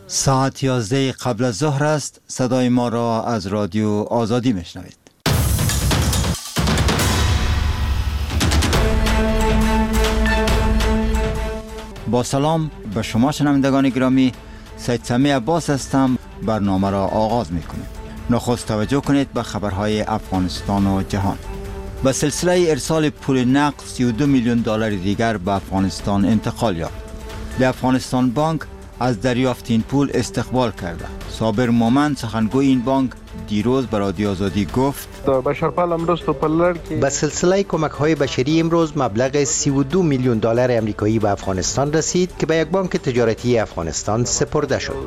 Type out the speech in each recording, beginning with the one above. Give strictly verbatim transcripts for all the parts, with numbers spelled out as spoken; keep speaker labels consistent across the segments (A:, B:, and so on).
A: ساعت یازده قبل از ظهر است. صدای ما را از رادیو آزادی میشنوید. با سلام به شما شنوندگان گرامی، سید سمی عباس هستم. برنامه را آغاز میکنیم. نخست توجه کنید به خبرهای افغانستان و جهان. به سلسله ارسال پول نقد سی و دو میلیون دلار دیگر به افغانستان انتقال یافت. در افغانستان بانک از دریافت این پول استقبال کرده. صابر مومن سخنگوی این بانک دیروز به رادیو آزادی گفت
B: به سلسله کمک های بشری امروز مبلغ سی و دو میلیون دلار امریکایی به افغانستان رسید که به یک بانک تجارتی افغانستان سپرده شد.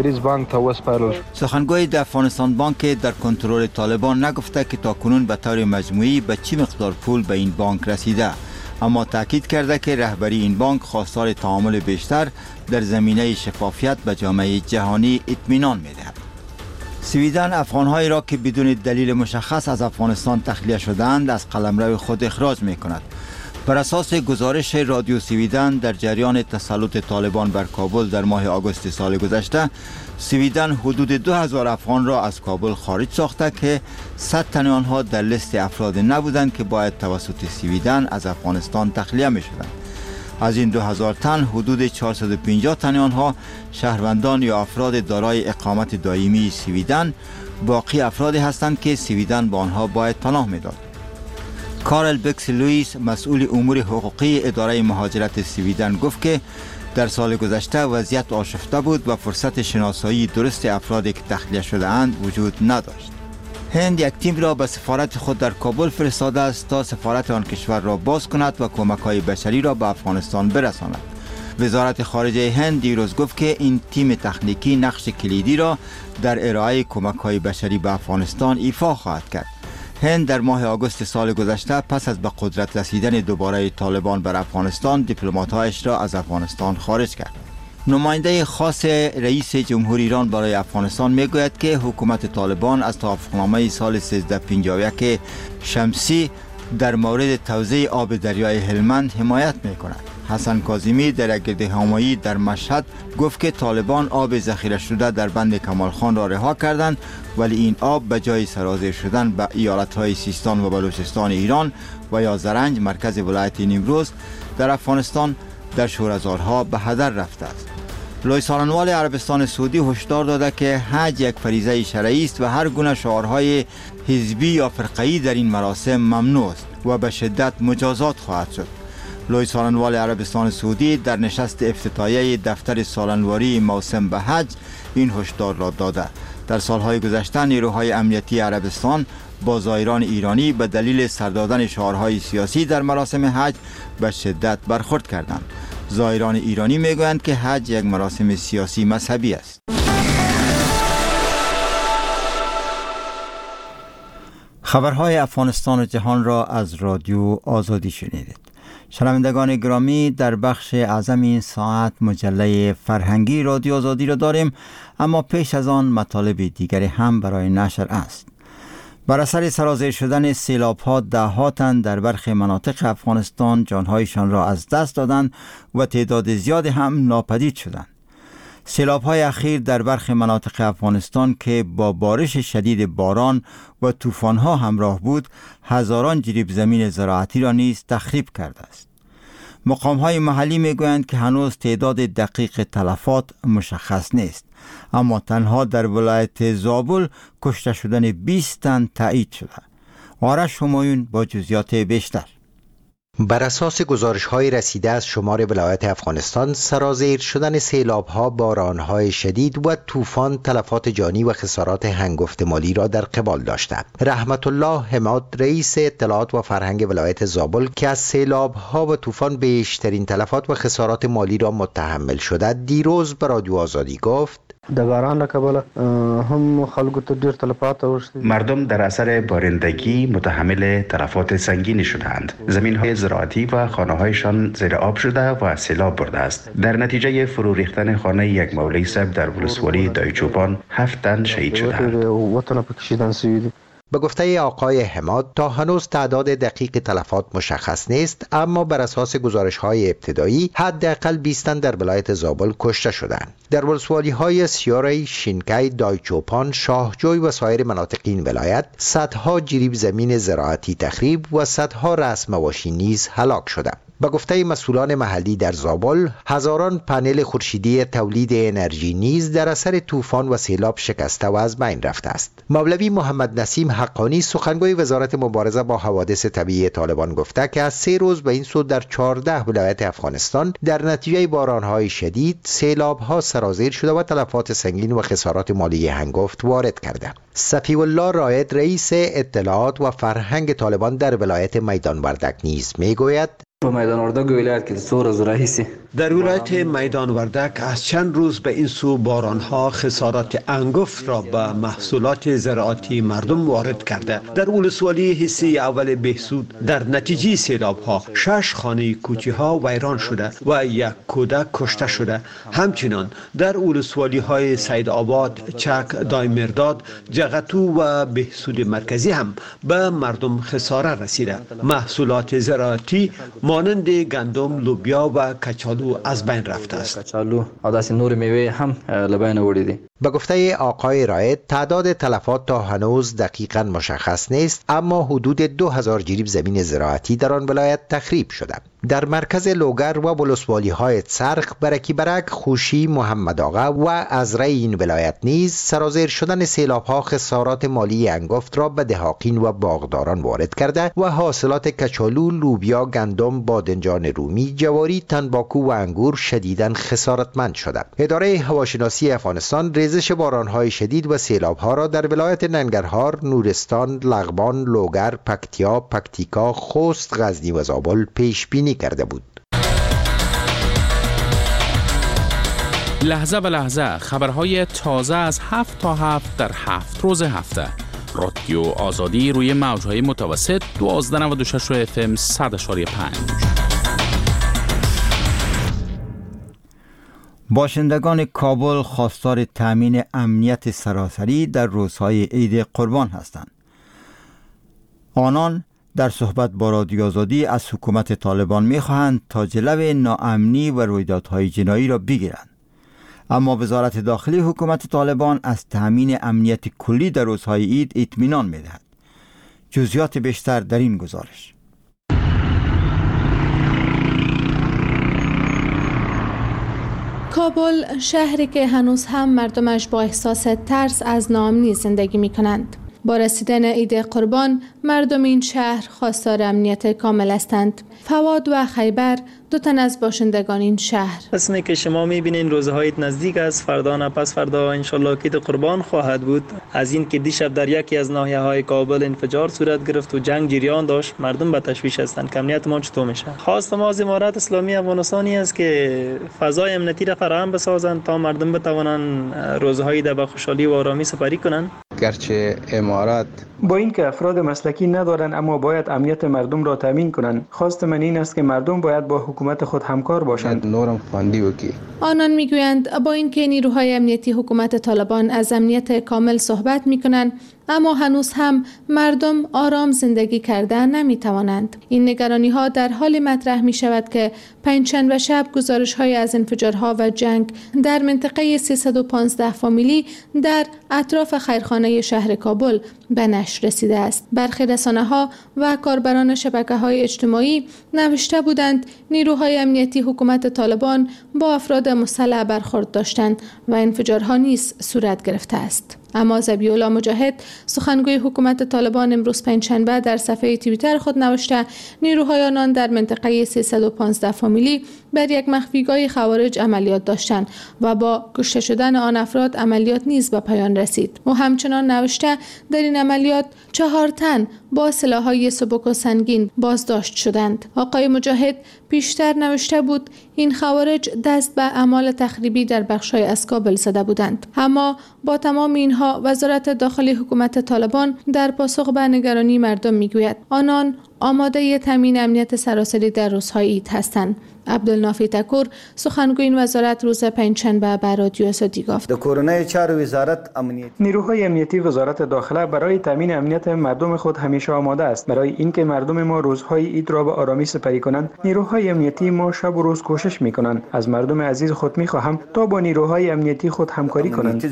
A: سخنگوی در افغانستان بانک در کنترل طالبان نگفته که تاکنون به طور مجموعی به چی مقدار پول به این بانک رسیده، اما تاکید کرده که رهبری این بانک خواستار تعامل بیشتر در زمینه شفافیت به جامعه جهانی اطمینان می‌دهد. سویدن افغان‌هایی را که بدون دلیل مشخص از افغانستان تخلیه شدند از قلمرو خود اخراج می‌کند. بر اساس گزارش رادیو سویدن، در جریان تسلط طالبان بر کابل در ماه آگوست سال گذشته، سویدن حدود دو هزار افغان را از کابل خارج ساخته که صد تن آنها در لیست افراد نبودند که باید توسط سویدن از افغانستان تخلیه می‌شدند. از این دو هزار تن حدود چهارصد و پنجاه تن آنها شهروندان یا افراد دارای اقامت دائمی سویدن، باقی افرادی هستند که سویدن با آنها باید پناه می‌داد. کارل بکس لوئیس، مسئول امور حقوقی اداره مهاجرت سویدن، گفت که در سال گذشته وضعیت آشفته بود و فرصت شناسایی درست افرادی که تخلیه شده اند وجود نداشت. هند یک تیم را به سفارت خود در کابل فرستاده است تا سفارت آن کشور را باز کند و کمک‌های بشری را به افغانستان برساند. وزارت خارجه هند دیروز گفت که این تیم تکنیکی نقش کلیدی را در ارائه کمک‌های بشری به افغانستان ایفا خواهد کرد. هند در ماه آگوست سال گذشته پس از به قدرت رسیدن دوباره طالبان بر افغانستان دیپلمات‌هایش را از افغانستان خارج کرد. نماینده خاص رئیس جمهور ایران برای افغانستان میگوید که حکومت طالبان از توافقنامه سال سیزده پنجاه و یک شمسی در مورد توزیع آب دریای هلمند حمایت میکند. حسن کاظمی در گردهمایی در مشهد گفت که طالبان آب ذخیره شده در بند کمال خان را رها کردند، ولی این آب به جای سرازیر شدن به ایالت‌های سیستان و بلوچستان ایران و یا زرنج مرکز ولایت نیمروز در افغانستان در شوره‌زارها به هدر رفته است. لوی سالنوال عربستان سعودی هشدار داده که حج یک فریضه شرعی است و هر گونه شعارهای حزبی یا فرقه‌ای در این مراسم ممنوع است و به شدت مجازات خواهد شد. لوی سالنوال عربستان سعودی در نشست افتتاحیه دفتر سالنواری موسم به حج این هشدار را داده. در سالهای گذشته نیروهای امنیتی عربستان با زائران ایرانی به دلیل سر دادن شعارهای سیاسی در مراسم حج به شدت برخورد کردند. زائران ایرانی میگویند که حج یک مراسم سیاسی مذهبی است. خبرهای افغانستان و جهان را از رادیو آزادی شنیدید. شنوندگان گرامی، در بخش اعظم این ساعت مجله فرهنگی رادیو آزادی را داریم، اما پیش از آن مطالب دیگری هم برای نشر است. بر اثر سرازیر شدن سیلاب‌ها ده‌ها تن در برخی مناطق افغانستان جانهایشان را از دست دادند و تعداد زیادی هم ناپدید شدند. سیلاب‌های اخیر در برخی مناطق افغانستان که با بارش شدید باران و طوفان‌ها همراه بود، هزاران جریب زمین زراعتی را نیز تخریب کرده است. مقام‌های محلی می‌گویند که هنوز تعداد دقیق تلفات مشخص نیست، اما تنها در ولایت زابل کشته شدن بیست تن تایید شده. آرش همایون با جزئیات بیشتر.
B: بر اساس گزارش‌های رسیده از شمار ولایات افغانستان، سرازیر شدن سیلاب‌ها، باران‌های شدید و طوفان تلفات جانی و خسارات هنگفت مالی را در قبال داشته. رحمت الله حماد، رئیس اطلاعات و فرهنگ ولایت زابل که از سیلاب‌ها و طوفان بیشترین تلفات و خسارات مالی را متحمل شده، دیروز به رادیو آزادی گفت:
C: د باران له کبله هم خلکو ته ډیر تلفات اوښتي.
D: مردم در اثر بارندگی متحمل تلفات سنگینی شدند. زمین‌های زراعتی و خانه‌هایشان زیر آب شده و سیلاب برده است. در نتیجه فرو ریختن خانه یک مولوی صاحب در ولسوالی دایچوپان هفت تن شهید شدند.
C: وطن پکې شهیدان شوي دي.
B: به گفته آقای حماد تا هنوز تعداد دقیق تلفات مشخص نیست، اما بر اساس گزارش‌های ابتدایی حداقل بیست تن در ولایت زابل کشته شدند. در ولسوالی‌های سیاری، شینکای، دایچوپان، شاهجوی و سایر مناطق این ولایت صدها جریب زمین زراعتی تخریب و صدها رأس مواشی نیز هلاک شدند. به گفته مسئولان محلی در زابل، هزاران پنل خورشیدی تولید انرژی نیز در اثر طوفان و سیلاب شکسته و از بین رفته است. مولوی محمد نسیم حقانی سخنگوی وزارت مبارزه با حوادث طبیعی طالبان گفته که از سه روز به این سو در چهارده ولایت افغانستان در نتیجه بارانهای شدید سیلاب‌ها سرازیر شده و تلفات سنگین و خسارات مالی هنگفت وارد کرده. صفی الله رائد رئیس اطلاعات و فرهنگ طالبان در ولایت میدان وردک نیز میگوید
E: په میدان وردک ولایت کې څو ورځې راهیسې
F: در ولایت میدان وردک از چند روز به این سو بارانها خسارات انگفت را به محصولات زراعتی مردم وارد کرده. در ولسوالی حصه اول بهسود در نتیجه سیلاب‌ها شش خانه کوچی‌ها ویران شده و یک کودک کشته شده. همچنین در ولسوالی‌های سید آباد، چک، دایمرداد، جغتو و بهسود مرکزی هم به مردم خساره رسیده. محصولات زراعتی مانند گندم، لوبیا و کچالو از بین رفته است.
E: کچالو او داسې نور میوه هم لبین وړي دي.
B: به گفته آقای رائد تعداد تلفات تا هنوز دقیقاً مشخص نیست، اما حدود دو هزار جریب زمین زراعتی در آن ولایت تخریب شده. در مرکز لوگر و ولسوالی های چرخ، برکی برک، خوشی، محمد آقا و ازره این ولایت نیز سرازیر شدن سیلاب ها خسارات مالی انگفت را به دهاقین و باغداران وارد کرده و حاصلات کچالو، لوبیا، گندم، بادنجان رومی، جواری، تنباکو و انگور شدیداً خسارتمند شده. اداره هواشناسی افغانستان ریزش بارانهای شدید و سیلاب‌ها را در ولایت ننگرهار، نورستان، لغمان، لوگر، پکتیا، پکتیکا، خوست، غزنی و زابل پیش بینی کرده بود.
G: لحظه به لحظه خبرهای تازه از هفت تا هفت در هفت روز هفته. رادیو آزادی روی موجهای متوسط دوازده نود و شش اف ام صد و پنج.
A: باشندگان کابل خواستار تامین امنیت سراسری در روزهای عید قربان هستند. آنان در صحبت با رادیو آزادی از حکومت طالبان می‌خواهند تا جلوی ناامنی و رویدادهای جنایی را بگیرند. اما وزارت داخلی حکومت طالبان از تامین امنیت کلی در روزهای عید اطمینان می‌دهد. جزئیات بیشتر در این گزارش.
H: کابل شهری که هنوز هم مردمش با احساس ترس از ناامنی زندگی می کنند. با رسیدن عید قربان مردم این شهر خواستار امنیت کامل هستند. فواد و خیبر دو تن از باشندگان این شهر.
I: قسمی که شما میبینین روزهای نزدیک از فردا نه پس فردا انشالله عید قربان خواهد بود. از این که دیشب در یکی از ناحیه‌های کابل انفجار صورت گرفت و جنگ جریان داشت، مردم به تشویش هستند که امنیت ما چطور میشه. خواست ما از امارات اسلامی افغانستانی است که فضای امنیتی را فراهم بسازند تا مردم بتوانند روزهای در با خوشحالی و آرامی سپری کنند.
J: گرچه امارات
C: با اینکه افراد مسلکی ندارند اما باید امنیت مردم را تامین کنند. خواست من این است که مردم باید با حکومت خود همکار باشند.
J: نورم خواندی وکی.
H: آنان میگویند با اینکه نیروهای امنیتی حکومت طالبان از امنیت کامل صحبت میکنند، اما هنوز هم مردم آرام زندگی کردن نمیتوانند. این نگرانی ها در حال مطرح می شود که پنجشنبه شب گزارش های از انفجارها و جنگ در منطقه سیصد و پانزده فامیلی در اطراف خیرخانه شهر کابل به نشر رسیده است. برخی رسانه ها و کاربران شبکه های اجتماعی نوشته بودند نیروهای امنیتی حکومت طالبان با افراد مسلح برخورد داشتند و انفجارها نیز صورت گرفته است. اما ذبیح‌الله مجاهد سخنگوی حکومت طالبان امروز پنجشنبه در صفحه توییتر خود نوشته نیروهای آنان در منطقه سیصد و پانزده فامیلی بر یک مخفیگاه خوارج عملیات داشتند و با کشته شدن آن افراد عملیات نیز به پایان رسید. و همچنان نوشته در این عملیات چهار تن با سلاح‌های سبک و سنگین بازداشت شدند. آقای مجاهد پیشتر نوشته بود این خوارج دست به اعمال تخریبی در بخش‌های از کابل زده بودند. اما با تمام اینها وزارت داخلی حکومت طالبان در پاسخ به نگرانی مردم میگوید آنان آماده تامین امنیت سراسری در روزهای عید هستند. عبدالنافی تکور سخنگوی این وزارت روز پنجشنبه به رادیو آزادی گفت:
C: نیروهای امنیتی وزارت داخله برای تامین امنیت مردم خود همیشه آماده است. برای اینکه مردم ما روزهای عید را به آرامی سپری کنند، نیروهای امنیتی ما شب و روز کوشش می‌کنند. از مردم عزیز خود می‌خواهم تا با نیروهای امنیتی خود همکاری کنند.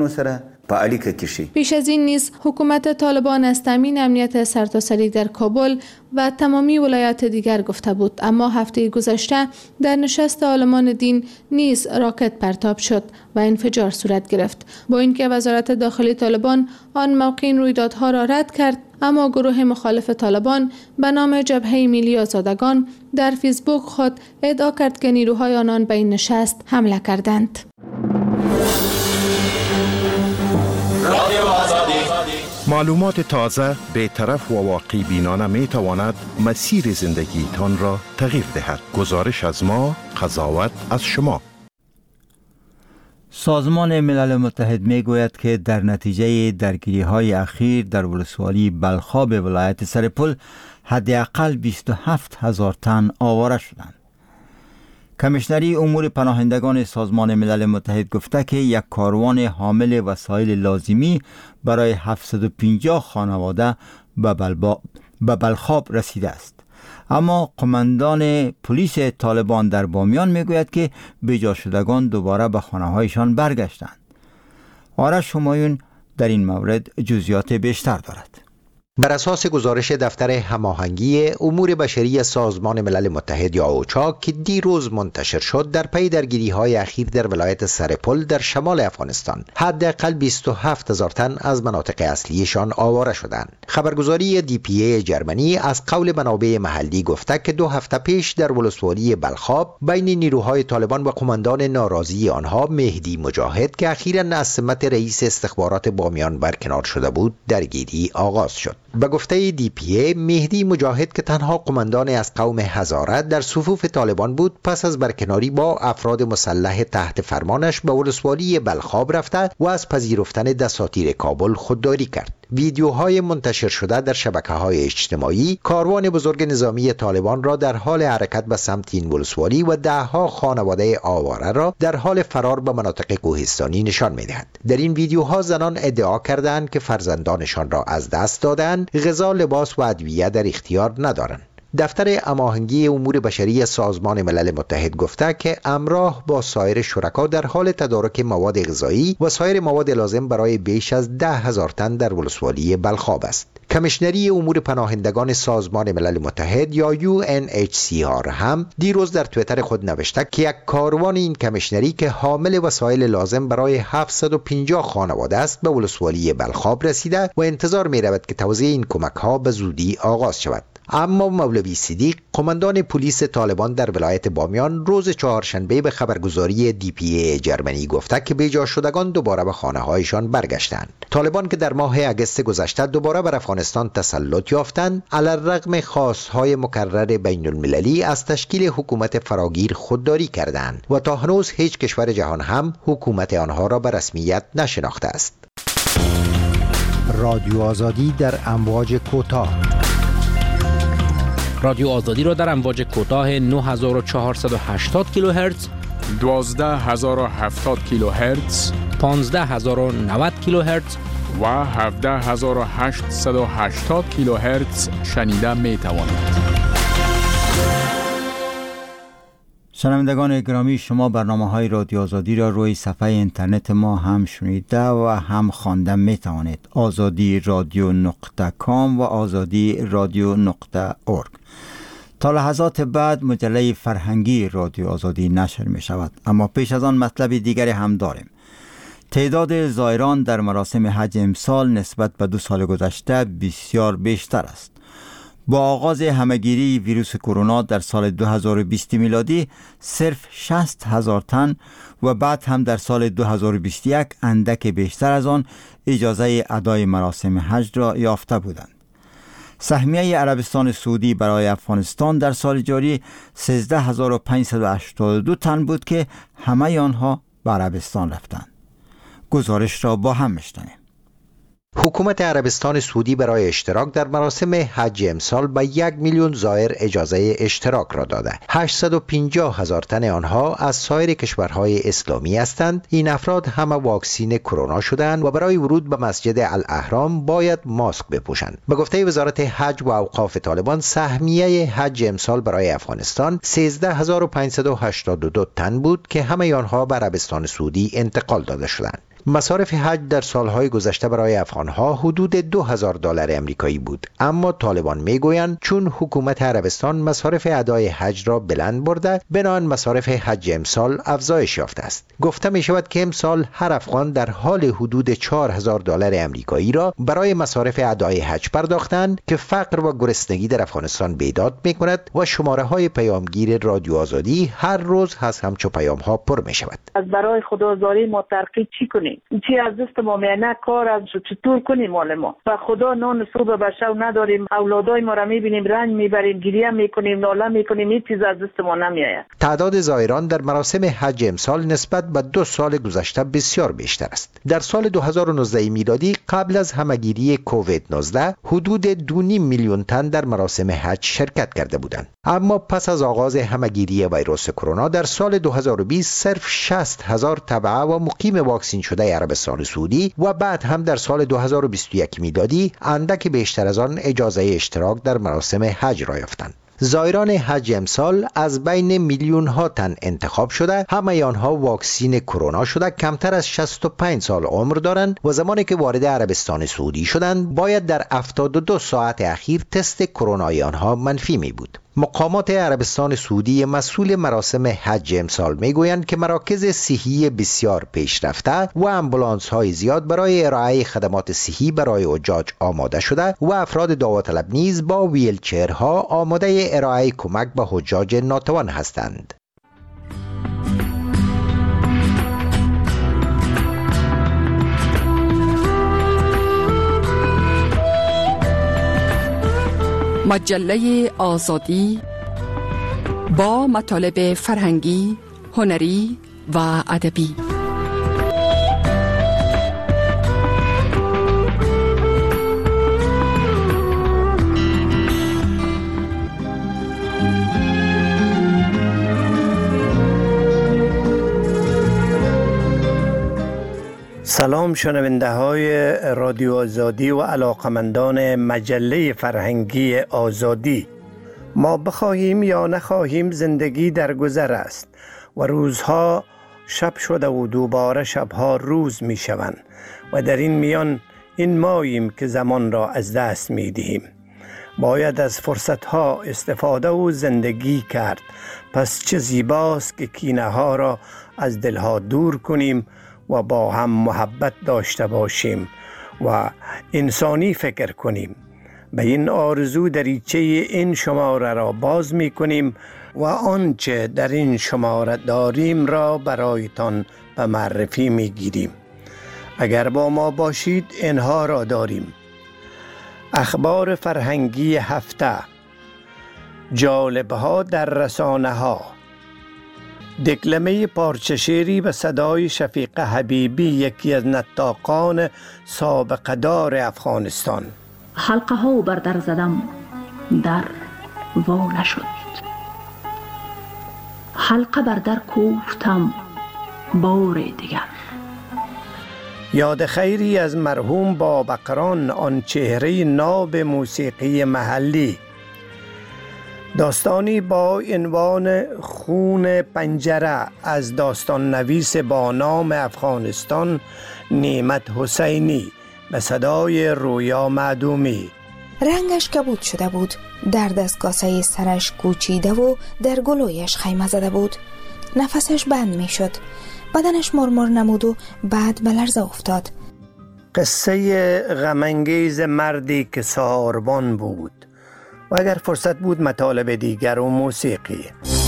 H: پیش از این نیز حکومت طالبان از تامین امنیت سرتاسری در کابل و تمامی ولایات دیگر گفته بود، اما هفته گذشته در نشست عالمان دین نیز راکت پرتاب شد و انفجار صورت گرفت. با اینکه وزارت داخلی طالبان آن موقع این رویدادها را رد کرد، اما گروه مخالف طالبان به نام جبهه ملی آزادگان در فیسبوک خود ادعا کرد که نیروهای آنان به این نشست حمله کردند.
K: معلومات تازه، بی‌طرف و واقعی بینانه می تواند مسیر زندگیتان را تغییر دهد. گزارش از ما، قضاوت از شما.
A: سازمان ملل متحد می گوید که در نتیجه درگیری های اخیر در ولسوالی بلخاب ولایت سرپل حداقل بیست و هفت هزار تن آواره شدند. کمیشنری امور پناهندگان سازمان ملل متحد گفته که یک کاروان حامل وسایل لازمی برای هفتصد و پنجاه خانواده به بلبا... به بلخاب رسیده است. اما قماندان پلیس طالبان در بامیان میگوید که بجا شدگان دوباره به خانه‌هایشان برگشتند. آرش همایون در این مورد جزئیات بیشتر دارد.
B: بر اساس گزارش دفتر هماهنگی امور بشری سازمان ملل متحد یا اوچا که دیروز منتشر شد، در پی درگیری‌های اخیر در ولایت سرپل در شمال افغانستان حداقل بیست و هفت هزار تن از مناطق اصلیشان آواره شدند. خبرگزاری دی پی ای جرمنی از قول منابع محلی گفته که دو هفته پیش در ولسوالی بلخاب بین نیروهای طالبان و قماندان ناراضی آنها مهدی مجاهد که اخیراً از سمت رئیس استخبارات بامیان برکنار شده بود درگیری آغاز شد. به گفته دی پی ای، مهدی مجاهد که تنها قماندان از قوم هزاره در صفوف طالبان بود، پس از برکناری با افراد مسلح تحت فرمانش به ولسوالی بلخاب رفته و از پذیرفتن دساتیر کابل خودداری کرد. ویدیوهای منتشر شده در شبکه‌های اجتماعی کاروان بزرگ نظامی طالبان را در حال حرکت به سمت این ولسوالی و ده‌ها خانواده آواره را در حال فرار به مناطق کوهستانی نشان می‌دهد. در این ویدیوها زنان ادعا کردند که فرزندانشان را از دست دادند، غذا، لباس و ادویه در اختیار ندارند. دفتر هماهنگی امور بشری سازمان ملل متحد گفته که همراه با سایر شرکا در حال تدارک مواد غذایی و سایر مواد لازم برای بیش از ده هزار تن در ولسوالی بلخاب است. کمیشنری امور پناهندگان سازمان ملل متحد یا یو ان اچ سی آر هم دیروز در توییتر خود نوشته که یک کاروان این کمیشنری که حامل وسایل لازم برای هفتصد و پنجاه خانواده است به ولسوالی بلخاب رسیده و انتظار می رود که توزیع این کمک ها به زودی آغاز شود. اما مولوی صدیق، قماندان پلیس طالبان در ولایت بامیان، روز چهارشنبه به خبرگزاری دی پی ای جرمنی گفته که بیجا شدگان دوباره به خانه هایشان برگشتند. طالبان که در ماه اگست گذشته دوباره بر افغانستان تسلط یافتند، علی‌الرغم خواستهای مکرر بین المللی از تشکیل حکومت فراگیر خودداری کردند و تا هنوز هیچ کشور جهان هم حکومت آنها را به رسمیت نشناخته است. رادیو آزادی در امواج کوتاه.
G: رادیو آزادی را در امواج کوتاه نه هزار و چهارصد و هشتاد کیلوهرتز،
L: دوازده هزار و هفتاد کیلوهرتز،
G: پانزده هزار و نود کیلوهرتز
L: و هفده هزار و هشتصد و هشتاد کیلوهرتز شنیده می توانید.
A: شنوندگان گرامی، شما برنامه‌های رادیو آزادی را روی صفحه اینترنت ما هم شنیده و هم خواندن می توانید. آزادی رادیو نقطه کام و آزادی رادیو نقطه اورگ. تا لحظات بعد مجله فرهنگی رادیو آزادی نشر می شود. اما پیش از آن مطلب دیگری هم داریم. تعداد زائران در مراسم حج امسال نسبت به دو سال گذشته بسیار بیشتر است. با آغاز همهگیری ویروس کرونا در سال دو هزار و بیست میلادی صرف شصت هزار تن و بعد هم در سال دو هزار و بیست و یک اندک بیشتر از آن اجازه ادای مراسم حج را یافته بودند. سهمیه عربستان سعودی برای افغانستان در سال جاری سیزده هزار و پانصد و هشتاد و دو تن بود که همه آنها به عربستان رفتند. گزارش را با هم میشنویم.
B: حکومت عربستان سعودی برای اشتراک در مراسم حج امسال به یک میلیون زائر اجازه اشتراک را داده. هشتصد و پنجاه هزار تن آنها از سایر کشورهای اسلامی هستند. این افراد همه واکسین کرونا شدند و برای ورود به مسجد الاحرام باید ماسک بپوشند. به گفته وزارت حج و اوقاف طالبان، سهمیه حج امسال برای افغانستان سیزده هزار و پانصد و هشتاد و دو تن بود که همه آنها به عربستان سعودی انتقال داده شدند. مصارف حج در سالهای گذشته برای افغانها حدود دو هزار دلار امریکایی بود، اما طالبان میگویند چون حکومت عربستان مصارف ادای حج را بلند برده، بنابراین مصارف حج امسال افزایش یافته است. گفته می شود که امسال هر افغان در حال حدود چهار هزار دلار امریکایی را برای مصارف ادای حج پرداختند که فقر و گرسنگی در افغانستان بیداد می کند و شماره های پیامگیر رادیو آزادی هر روز از همچو پیام ها پر می شود.
M: از برای خدازاری ما ترقی چی کنیم؟ چی از دست ما میانه کار از چطور کنیم مال ما و خدا نان صبح به شب نداریم، اولادای ما را میبینیم رنج میبریم، گریه میکنیم، ناله میکنیم، هیچ چیز از دست ما نمیآید.
B: تعداد زائران در مراسم حج امسال نسبت به دو سال گذشته بسیار بیشتر است. در سال دو هزار و نوزده میلادی قبل از همهگیری کووید نوزده حدود دو و نیم میلیون تن در مراسم حج شرکت کرده بودند، اما پس از آغاز همهگیری ویروس کرونا در سال دو هزار و بیست صرف شصت هزار تبع و مقیم واکسین شده عربستان سعودی و بعد هم در سال دو هزار و بیست و یک میلادی اندک بیشتر از آن اجازه اشتراک در مراسم حج را یافتند. زائران حج امسال از بین میلیون ها تن انتخاب شده، همه آنها واکسین کرونا شده، کمتر از شصت و پنج سال عمر دارند و زمانی که وارد عربستان سعودی شدند باید در هفتاد و دو ساعت اخیر تست کرونای آنها منفی می بود. مقامات عربستان سعودی مسئول مراسم حج امسال میگویند که مراکز صحی بسیار پیشرفته و امبولانس های زیاد برای ارائه خدمات صحی برای حجاج آماده شده و افراد داوطلب نیز با ویلچرها آماده ارائه کمک به حجاج ناتوان هستند.
N: مجله آزادی با مطالب فرهنگی، هنری و ادبی.
O: سلام شنونده های رادیو آزادی و علاقمندان مجله فرهنگی آزادی. ما بخواهیم یا نخواهیم زندگی در گذر است و روزها شب شده و دوباره شبها روز می شوند و در این میان این ماییم که زمان را از دست می دهیم. باید از فرصتها استفاده و زندگی کرد. پس چه زیباست که کینه ها را از دلها دور کنیم و با هم محبت داشته باشیم و انسانی فکر کنیم. به این آرزو دریچه این شماره را باز می کنیم و آنچه در این شماره داریم را برایتان به معرفی می گیریم. اگر با ما باشید اینها را داریم: اخبار فرهنگی هفته، جالبها در رسانه ها، دکلمه پارچه شعری به صدای شفیق حبیبی، یکی از نطاقان سابقه دار افغانستان.
P: حلقه ها بر در زدم، در وا نشد. حلقه بر در کوفتم بار دیگر.
O: یاد خیری از مرحوم بابقران، آن چهره ناب موسیقی محلی. داستانی با عنوان خون پنجره از داستان نویس با نام افغانستان نعمت حسینی به صدای رویا معدومی.
Q: رنگش کبود شده بود، در دست کاسه سرش کوچیده و در گلویش خیمه زده بود. نفسش بند می شد، بدنش مرمر نمود و بعد به لرزه افتاد.
O: قصه غمانگیز مردی که سهاربان بود و اگر فرصت بود مطالب دیگر و موسیقی.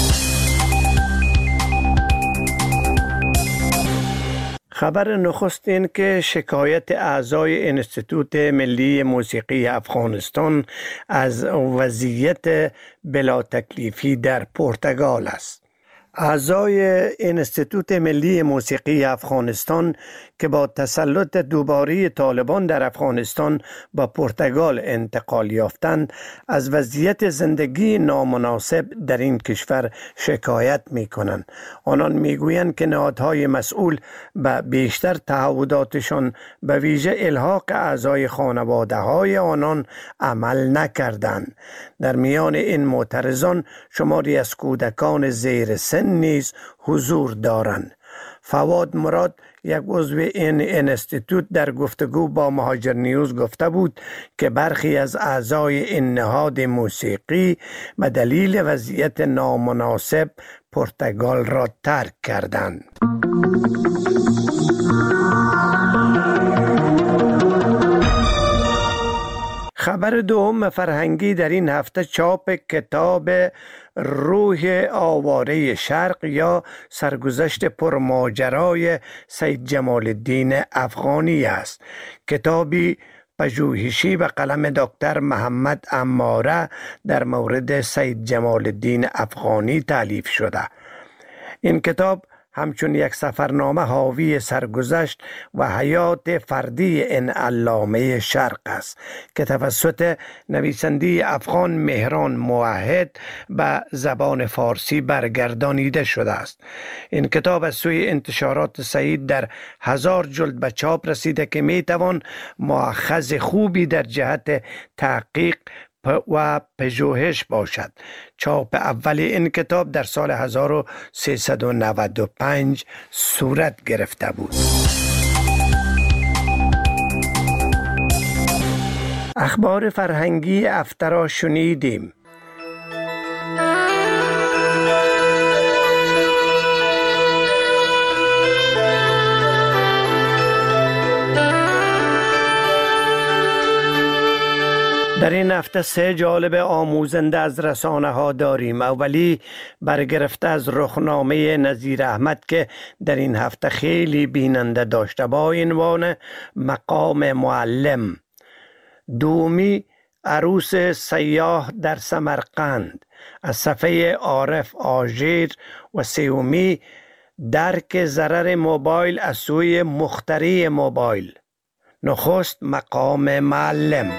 O: خبر نخست این که شکایت اعضای انستیتوت ملی موسیقی افغانستان از وضعیت بلا تکلیفی در پرتغال است. اعضای انستیتوت ملی موسیقی افغانستان که با تسلط دوباره طالبان در افغانستان با پرتغال انتقال یافتند از وضعیت زندگی نامناسب در این کشور شکایت می کنند. آنان می گویند که نهادهای مسئول به بیشتر تعهداتشان به ویژه الحاق اعضای خانواده های آنان عمل نکردند. در میان این معترضان شماری از کودکان زیر سن نیز حضور دارند. فواد مراد یک عضو این انستیتوت در گفتگو با مهاجر نیوز گفته بود که برخی از اعضای این نهاد موسیقی به دلیل وضعیت نامناسب پرتغال را ترک کردند. خبر دوم فرهنگی در این هفته چاپ کتاب روح آواره شرق یا سرگذشت پرماجرای سید جمال الدین افغانی است. کتابی پژوهشی به قلم دکتر محمد عماره در مورد سید جمال الدین افغانی تالیف شده. این کتاب همچون یک سفرنامه حاوی سرگذشت و حیات فردی این علامه شرق است که توسط نویسنده افغان مهران موحد به زبان فارسی برگردانیده شده است. این کتاب از سوی انتشارات سعید در هزار جلد به چاپ رسیده که می توان مؤخذ خوبی در جهت تحقیق و پژوهش باشد. چاپ اول این کتاب در سال هزار و سیصد و نود و پنج صورت گرفته بود. اخبار فرهنگی هفته را شنیدیم. در این هفته سه جالب آموزنده از رسانه ها داریم. اولی برگرفته از رخنامه نظیر احمد که در این هفته خیلی بیننده داشته با عنوان مقام معلم. دومی عروس سیاه در سمرقند از صفحه عارف آژیر و سومی درک ضرر موبایل از سوی مخترع موبایل. نخست مقام معلم.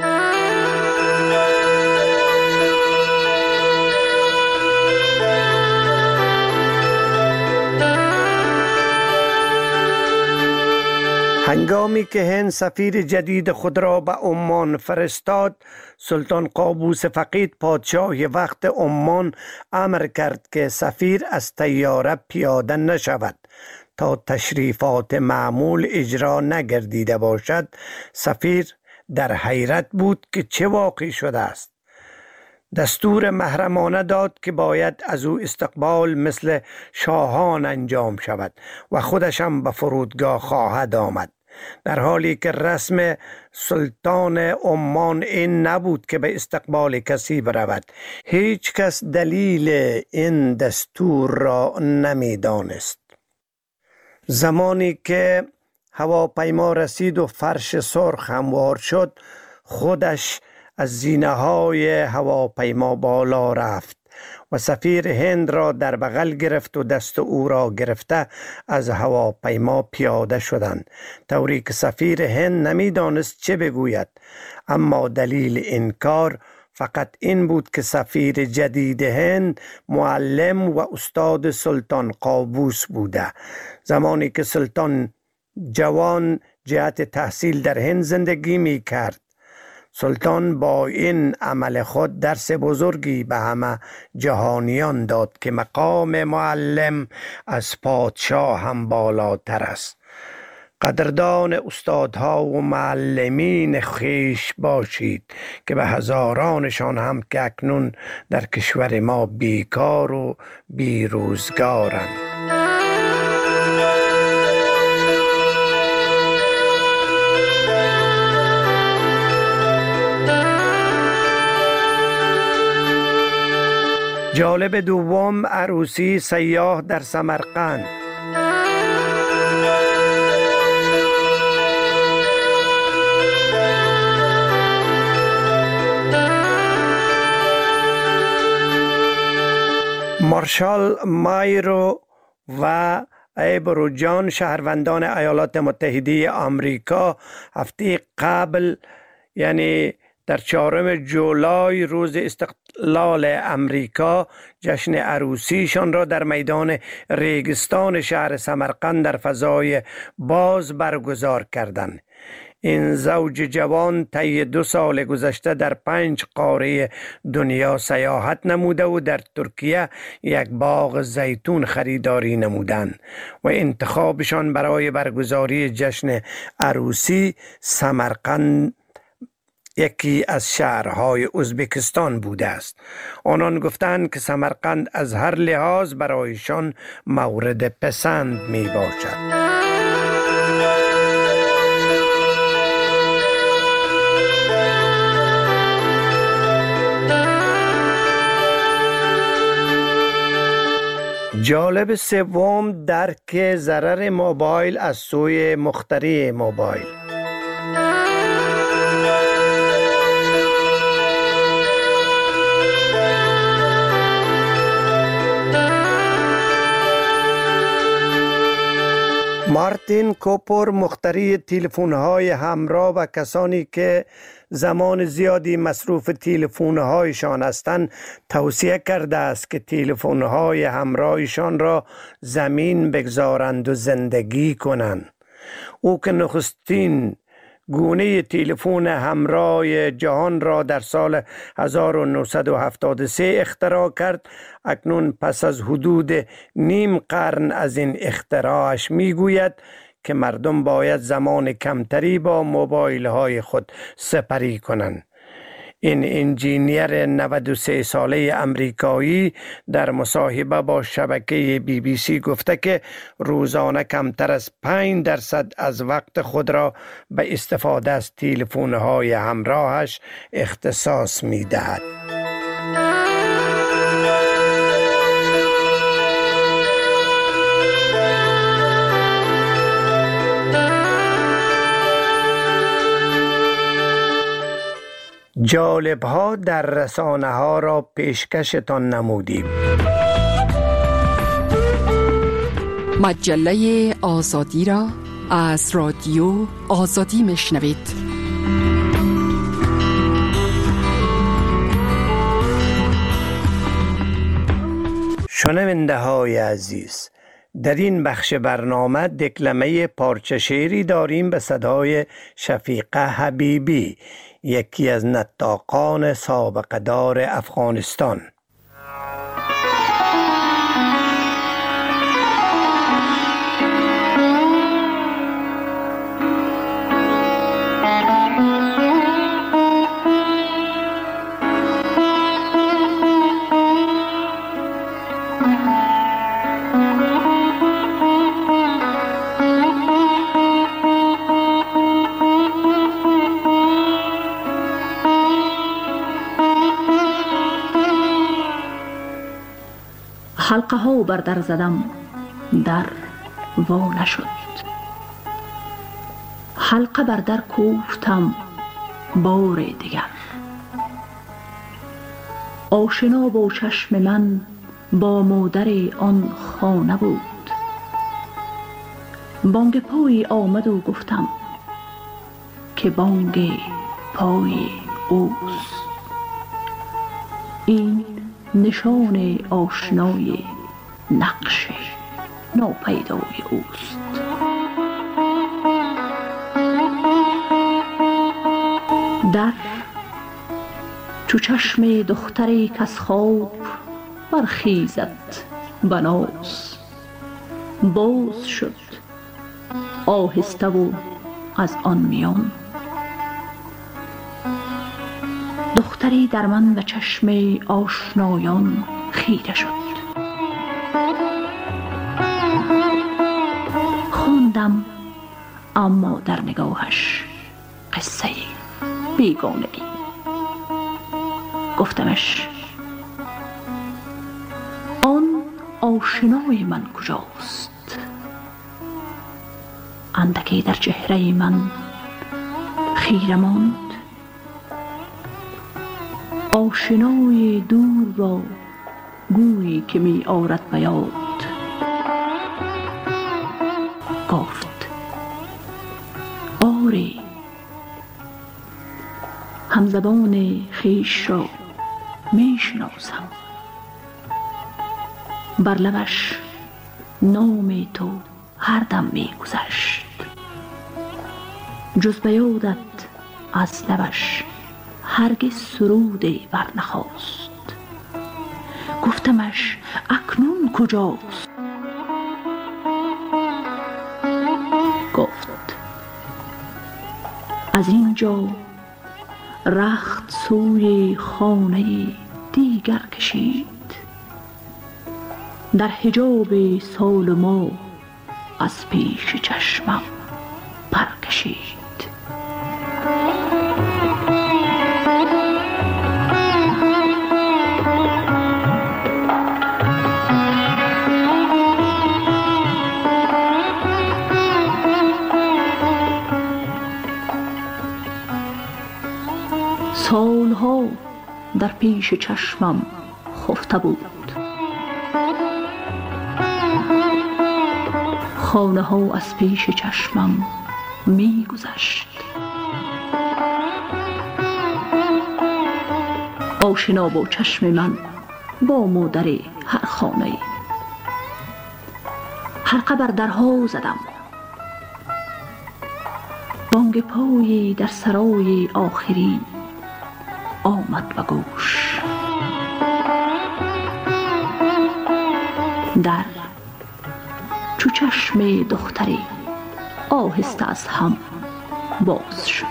O: هنگامی که هند سفیر جدید خود را به عمان فرستاد، سلطان قابوس فقید پادشاه وقت عمان امر کرد که سفیر از طیاره پیاده نشود تا تشریفات معمول اجرا نگردیده باشد. سفیر در حیرت بود که چه واقع شده است. دستور محرمانه داد که باید از او استقبال مثل شاهان انجام شود و خودش هم به فرودگاه خواهد آمد، در حالی که رسم سلطان عمان این نبود که به استقبال کسی برود. هیچ کس دلیل این دستور را نمی دانست. زمانی که هواپیما رسید و فرش سرخ هموار شد، خودش از زینه های هواپیما بالا رفت و سفیر هند را در بغل گرفت و دست او را گرفته از هواپیما پیاده شدند، طوری که سفیر هند نمیدانست چه بگوید. اما دلیل این کار فقط این بود که سفیر جدید هند معلم و استاد سلطان قابوس بوده. زمانی که سلطان جوان جهت تحصیل در هند زندگی می کرد، سلطان با این عمل خود درس بزرگی به همه جهانیان داد که مقام معلم از پادشاه هم بالاتر است. قدردان استادها و معلمین خویش باشید که به هزارانشان هم که اکنون در کشور ما بیکار و بیروزگارند. جالب دوم عروسی سیاه در سمرقند. مارشال مایرو و ایبرو جان شهروندان ایالات متحده آمریکا هفته قبل یعنی در چهارم جولای روز استقلال امریکا جشن عروسیشان را در میدان ریگستان شهر سمرقند در فضای باز برگزار کردند. این زوج جوان طی دو سال گذشته در پنج قاره دنیا سیاحت نموده و در ترکیه یک باغ زیتون خریداری نمودند و انتخابشان برای برگزاری جشن عروسی سمرقند یکی از شهرهای ازبکستان بوده است. آنان گفتند که سمرقند از هر لحاظ برایشان مورد پسند می باشد. جالب سوم، درک ضرر موبایل از سوی مخترع موبایل. مارتین کوپر مخترع تلفن‌های همراه و کسانی که زمان زیادی مصروف تلفن‌هایشان هستند توصیه کرده است که تلفن‌های همراهشان را زمین بگذارند و زندگی کنند. او که نخستین گونه تلفن همراه جهان را در سال هزار و نهصد و هفتاد و سه اختراع کرد، اکنون پس از حدود نیم قرن از این اختراعش میگوید که مردم باید زمان کمتری با موبایل های خود سپری کنند. این انجینیر نود و سه ساله امریکایی در مصاحبه با شبکه بی بی سی گفته که روزانه کمتر از پنج درصد از وقت خود را به استفاده از تلفن‌های همراهش اختصاص می دهد. جالب ها در رسانه ها را پیشکشتان نمودیم.
N: مجله آزادی را از رادیو آزادی میشنوید.
O: شنونده های عزیز، در این بخش برنامه دکلمه پارچه شعری داریم به صدای شفیقه حبیبی، یکی از نطاقان سابقه دار افغانستان.
P: حلقه ها بر در زدم، در وا نشد. حلقه بر در کوفتم بار دیگر. آشنا با چشم من با مادر آن خانه بود. بانگ پای آمد و گفتم که بانگ پای اوست. این نشان آشنای نقش ناپیدای اوست. در چو چشم دختری کز خواب برخیزد بناز، باز شد آهسته و از آن میان. دختری در من و چشم آشنایان خیره شد. خواندم اما در نگاهش قصه بیگانگی. گفتمش آن آشنای من کجاست؟ اندکی در چهره من خیره ماند. آشنای دور را گویی که می آرد بیاد. گفت آری همزبان خیش را می شناسم، بر لبش نام تو هر دم می گذشت، جز بیادت از لبش هرگز سرودی برنخاست. گفتمش اکنون کجاست؟ گفت از اینجا رخت سوی خانه دیگر کشید، در حجاب سال ما از پیش چشمم پر کشید. سالها در پیش چشمم خفته بود، خانه ها از پیش چشمم می گذشت. آشنا با چشم من با مادر هر خانه، حلقه بر درها زدم، بانگ پای در سرای آخرین آمد به گوش. در چو چشم دختری آهسته از هم باز شد.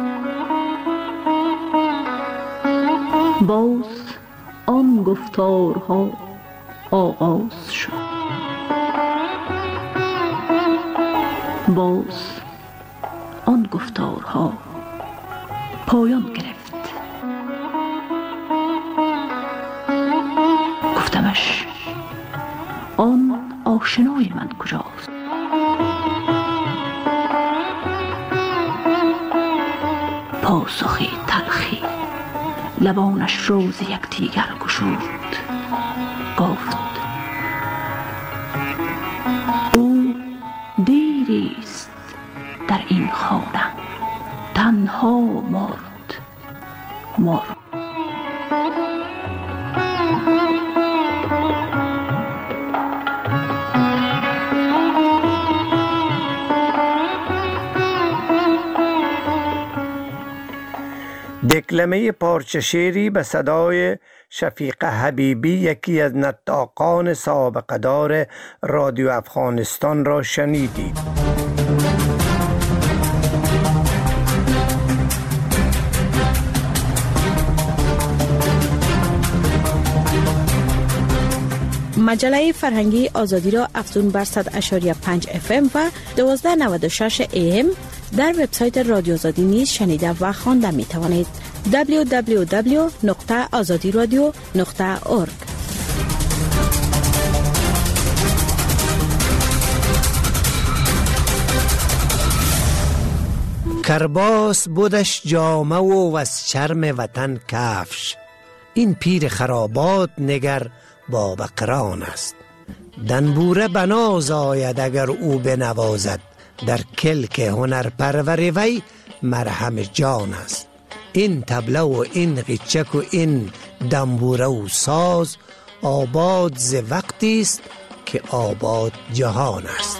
P: باز آن گفتارها آغاز شد. باز آن گفتارها پایان گرفت. گفتمش آن آشنای من کجاست؟ پاسخی تلخی لبانش روز یکدیگر گشود. گفت او دیریست در این خانه تنها مرد مرد.
O: دکلمه پارچه شعری به صدای شفیق حبیبی، یکی از نطاقان سابقه دار رادیو افغانستان را شنیدید.
R: مجله فرهنگی آزادی را افزون بر صد و پنج اف ام و دویست و نود و شش ای ام در وبسایت رادیو آزادی نیز شنیده و خوانده می توانید. دبلیو دبلیو دبلیو نقطه آزادی رادیو نقطه اورگ.
F: کرباس بودش جامه و از چرم وطن کفش، این پیر خرابات نگر با بقران است. دنبوره بناز آید اگر او بنوازد، در کلک هنر پرور وی مرهم جان است. این طبله و این قیچک و این دنبوره و ساز، آباد ز وقتی است که آباد جهان است.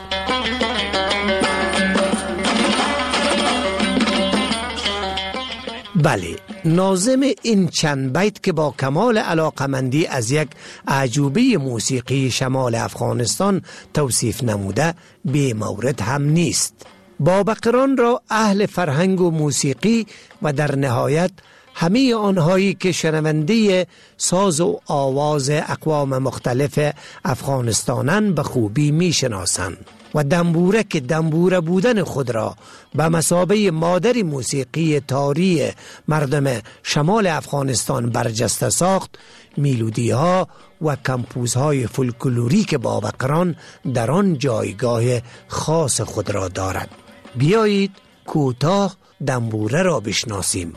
F: بله، ناظم این چند بیت که با کمال علاقمندی از یک اعجوبه موسیقی شمال افغانستان توصیف نموده بی مورد هم نیست. بابقران را اهل فرهنگ و موسیقی و در نهایت همه آنهایی که شنونده ساز و آواز اقوام مختلف افغانستانن به خوبی می شناسند و دنبوره که دنبوره بودن خود را به مثابه مادر موسیقی تاری مردم شمال افغانستان برجسته ساخت، میلودی ها و کمپوز های فولکلوریک بابقران در آن جایگاه خاص خود را دارد. بیایید کوتاه دنبوره را بشناسیم.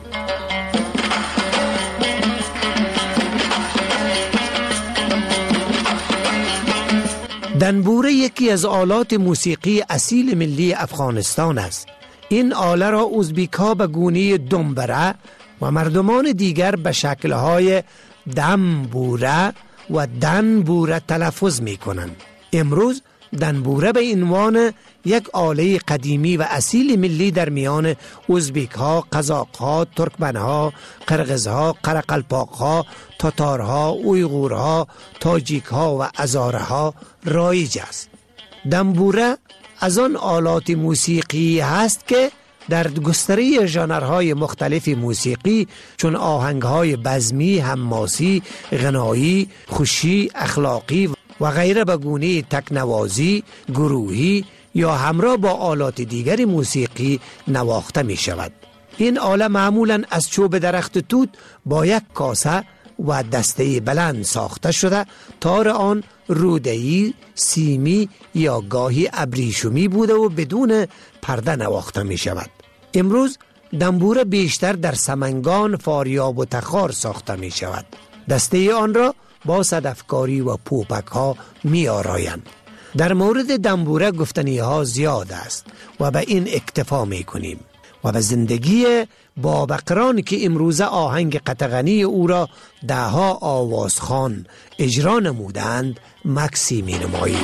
O: دنبوره یکی از آلات موسیقی اصیل ملی افغانستان است. این آله را ازبیک ها به گونه دنبره و مردمان دیگر به شکلهای دنبوره و دنبوره تلفظ می کنند. امروز دنبوره به عنوان یک آله قدیمی و اصیل ملی در میان ازبیک ها، قزاق ها، ترکمن ها، قرغز ها، قرقلپاق ها، تاتار ها، اویغور ها، تاجیک ها و ازاره ها رایج است. دنبوره از آن آلات موسیقی هست که در گستره ژانرهای مختلف موسیقی چون آهنگهای بزمی، حماسی، غنایی، خوشی، اخلاقی و غیره به گونه تکنوازی، گروهی یا همراه با آلات دیگر موسیقی نواخته می شود. این آله معمولاً از چوب درخت توت با یک کاسه و دسته بلند ساخته شده، تار آن روده‌ای، سیمی یا گاهی ابریشمی بوده و بدون پرده نواخته می شود. امروز دنبوره بیشتر در سمنگان، فاریاب و تخار ساخته می شود. دسته آن را با صدفکاری و پوپک ها می آرایند. در مورد دنبوره گفتنی ها زیاد است و به این اکتفا می کنیم و به زندگی بابقران که امروزه آهنگ قطغنی او را دهها آوازخوان اجرا نمودند مکسی می نماییم.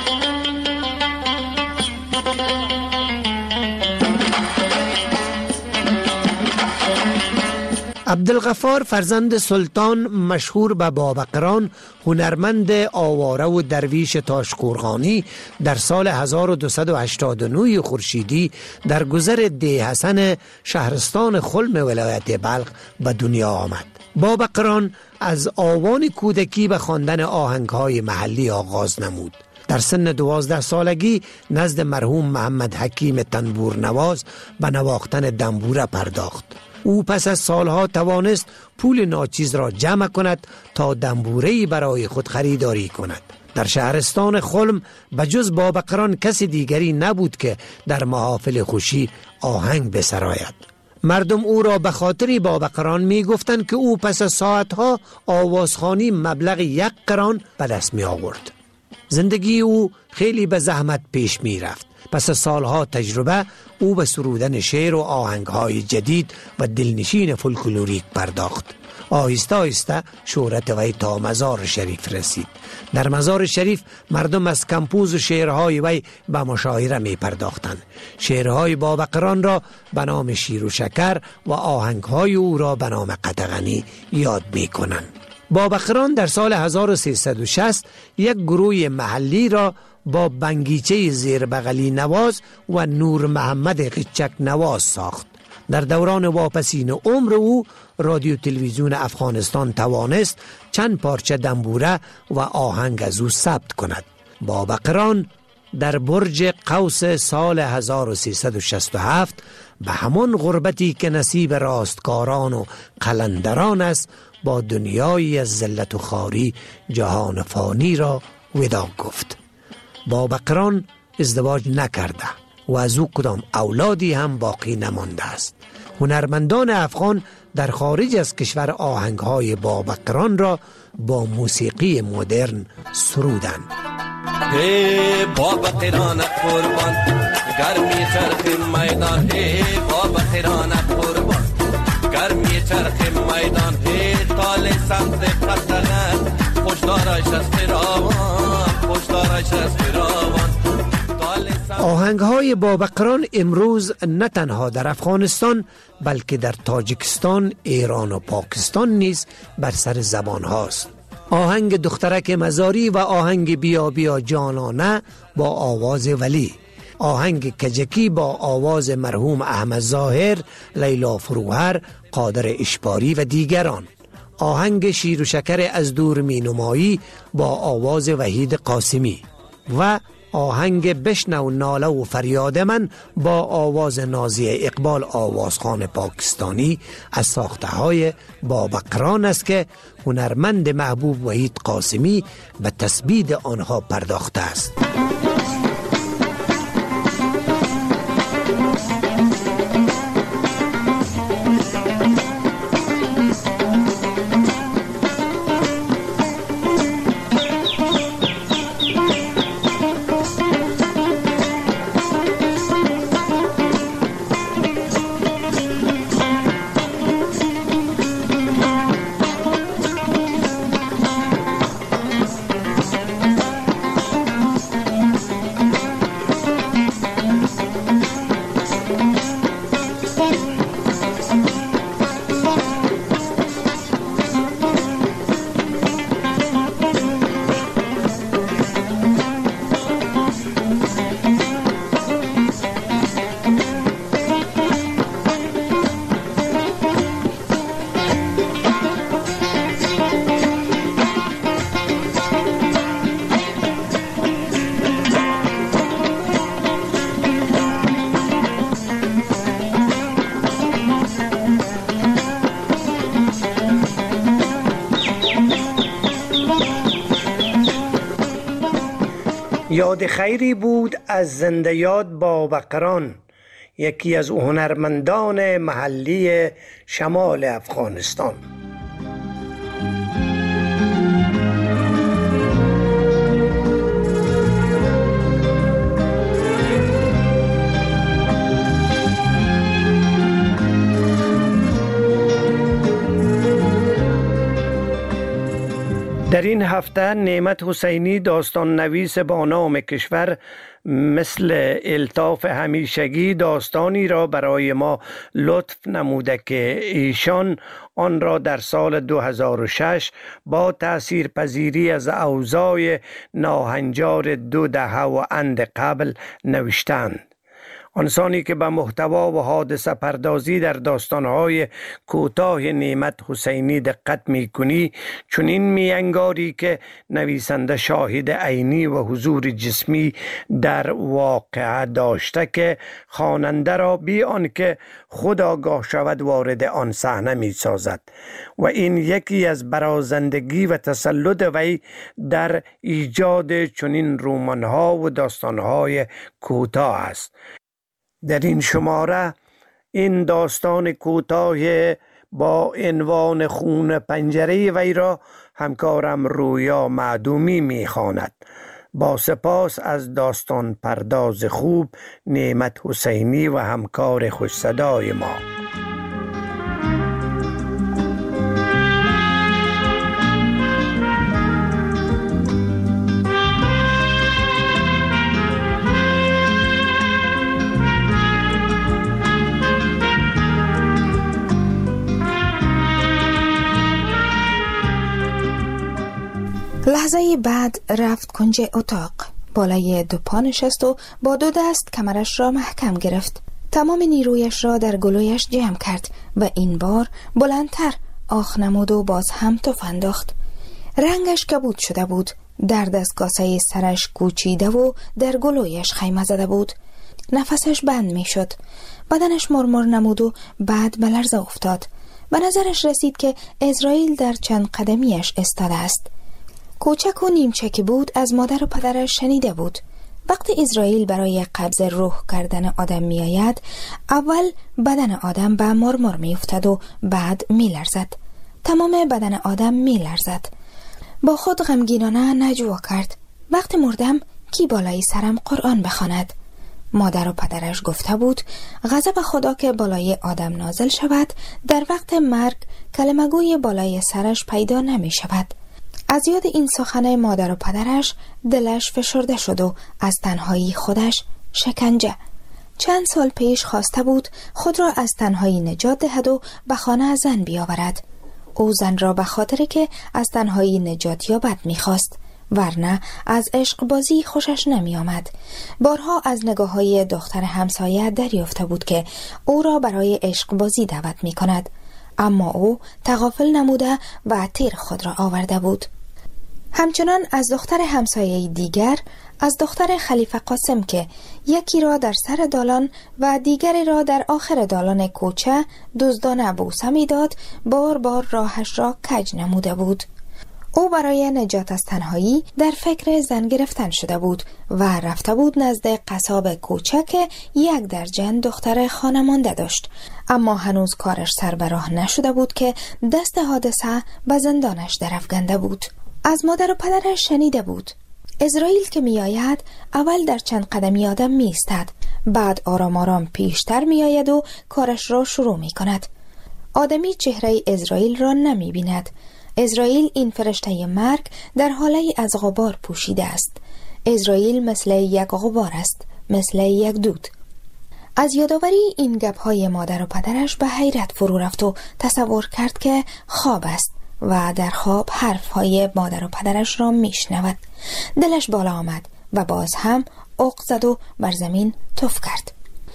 O: عبدالغفار فرزند سلطان مشهور به بابقران، هنرمند آواره و درویش تاشقرغانی در سال هزار و دویست و هشتاد و نه خورشیدی در گذر ده حسن شهرستان خلم ولایت بلخ به دنیا آمد. بابقران از آوان کودکی به خواندن آهنگهای محلی آغاز نمود. در سن دوازده سالگی نزد مرحوم محمد حکیم تنبور نواز به نواختن دنبوره پرداخت. او پس از سالها توانست پول ناچیز را جمع کند تا دنبوره‌ای برای خود خریداری کند. در شهرستان خلم بجز بابقران کسی دیگری نبود که در محافل خوشی آهنگ بسراید. مردم او را به خاطر بابقران می گفتند که او پس از ساعتها آوازخوانی مبلغ یک قران به دست می آورد. زندگی او خیلی به زحمت پیش می رفت. پس از سالها تجربه او به سرودن شعر و آهنگهای جدید و دلنشین فولکلوریک پرداخت. آهسته آهسته شهرت وی تا مزار شریف رسید. در مزار شریف مردم از کمپوز و شعرهای وی به مشاعره می پرداختند. شعرهای بابقران را به نام شیر و شکر و آهنگهای او را به نام قطغنی یاد می کنند. بابقران در سال هزار و سیصد و شصت یک گروه محلی را با بنگیچه زیربغلی نواز و نور محمد قچک نواز ساخت. در دوران واپسین عمر او رادیو تلویزیون افغانستان توانست چند پارچه دنبوره و آهنگ از او ثبت کند. بابقران در برج قوس سال هزار و سیصد و شصت و هفت به همان غربتی که نصیب راستکاران و قلندران است با دنیای از ذلت و خواری جهان فانی را وداع گفت. بابقران ازدواج نکرده و از او کدام اولادی هم باقی نمانده است. هنرمندان افغان در خارج از کشور آهنگهای بابقران را با موسیقی مدرن سرودند.
S: ای بابقران قربان گرمی چرخ میدان، ای بابقران قربان گرمی چرخ میدان، ای تال سمت قطغن خوشدارش از فراوان، خوشدارش از فراوان.
O: آهنگهای بابقران امروز نه تنها در افغانستان بلکه در تاجیکستان، ایران و پاکستان نیز بر سر زبان هاست. آهنگ دخترک مزاری و آهنگ بیا بیا جانانه با آواز ولی، آهنگ کجکی با آواز مرحوم احمد ظاهر، لیلا فروهر، قادر اشباری و دیگران، آهنگ شیر و شکر از دور می نمایی با آواز وحید قاسمی و آهنگ بشنو ناله و فریاد من با آواز نازی اقبال آوازخوان پاکستانی از ساخته های بابقران است که هنرمند محبوب وحید قاسمی به تثبیت آنها پرداخته است. یاد خیری بود از زنده یاد بابکران، یکی از هنرمندان محلی شمال افغانستان. در این هفته نعمت حسینی داستان نویس با نام کشور مثل الطاف همیشگی داستانی را برای ما لطف نموده که ایشان آن را در سال دو هزار و شش با تأثیر پذیری از اوضاع ناهنجار دو دهه و اند قبل نوشتند. آنسانی که به محتوا و حادثه پردازی در داستانهای کوتاه نعمت حسینی دقت می کنی، چنین می انگاری که نویسنده شاهد عینی و حضور جسمی در واقعه داشته که خواننده را بی آنکه خود آگاه شود وارد آن صحنه می سازد و این یکی از برازندگی و تسلط وی در ایجاد چنین رمان‌ها و داستانهای کوتاه است. در این شماره این داستان کوتاه با عنوان خون پنجره وی را همکارم رویا معدومی می‌خواند. با سپاس از داستان پرداز خوب نعمت حسینی و همکار خوش صدای ما.
Q: لحظه بعد رفت کنج اتاق، بالای دو پا نشست و با دو دست کمرش را محکم گرفت. تمام نیرویش را در گلویش جمع کرد و این بار بلندتر آخ نمود و باز هم تف انداخت. رنگش کبود شده بود، درد از کاسه سرش کوچیده و در گلویش خیمه زده بود. نفسش بند می شد، بدنش مرمر نمود و بعد به لرزه افتاد. به نظرش رسید که اسرائیل در چند قدمیش استاده است. کوچک و نیمچه که بود از مادر و پدرش شنیده بود. وقتی اسرائیل برای قبض روح کردن آدم می آید، اول بدن آدم به مرمر می افتد و بعد می لرزد. تمام بدن آدم می لرزد. با خود غمگینانه نجوا کرد. وقتی مردم کی بالای سرم قرآن بخواند؟ مادر و پدرش گفته بود غضب خدا که بالای آدم نازل شود، در وقت مرگ کلمگوی بالای سرش پیدا نمی شود. از یاد این سخن مادر و پدرش دلش فشرده شد و از تنهایی خودش شکنجه. چند سال پیش خواسته بود خود را از تنهایی نجات دهد و به خانه زن بیاورد. او زن را به خاطر که از تنهایی نجات یابد می‌خواست، ورنه از عشق بازی خوشش نمی آمد. بارها از نگاه های دختر همسایه دریافته بود که او را برای عشق بازی دعوت می کند، اما او تغافل نموده و تیر خود را آورده بود. همچنان از دختر همسایه دیگر، از دختر خلیفه قاسم که یکی را در سر دالان و دیگری را در آخر دالان کوچه دزدانه بوسه می داد، بار بار راهش را کج نموده بود. او برای نجات از تنهایی در فکر زن گرفتن شده بود و رفته بود نزد قصاب کوچک یک درجن دختر خانمانده داشت، اما هنوز کارش سر به راه نشده بود که دست حادثه به زندانش درافکنده بود. از مادر و پدرش شنیده بود اسرائیل که می آید اول در چند قدمی آدم می ایستد، بعد آرام آرام پیشتر می آید و کارش را شروع می کند. آدمی چهره اسرائیل را نمی بیند. اسرائیل این فرشته مرگ در حالی از غبار پوشیده است. اسرائیل مثل یک غبار است، مثل یک دود. از یادآوری این گپ‌های مادر و پدرش به حیرت فرو رفت و تصور کرد که خواب است و در خواب حرف‌های مادر و پدرش را میشنود. دلش بالا آمد و باز هم اوق زد و بر زمین تف کرد.